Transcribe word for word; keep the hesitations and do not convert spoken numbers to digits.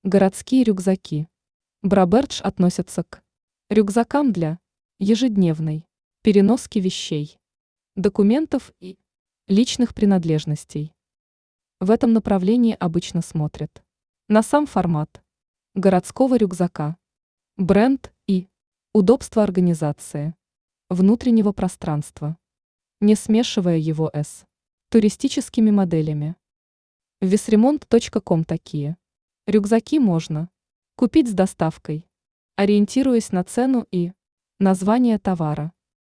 Городские рюкзаки. Брабердж относятся к рюкзакам для ежедневной переноски вещей, документов и личных принадлежностей. В этом направлении обычно смотрят на сам формат городского рюкзака, бренд и удобство организации внутреннего пространства, не смешивая его с туристическими моделями. весремонт точка ком такие рюкзаки можно купить с доставкой, ориентируясь на цену и название товара.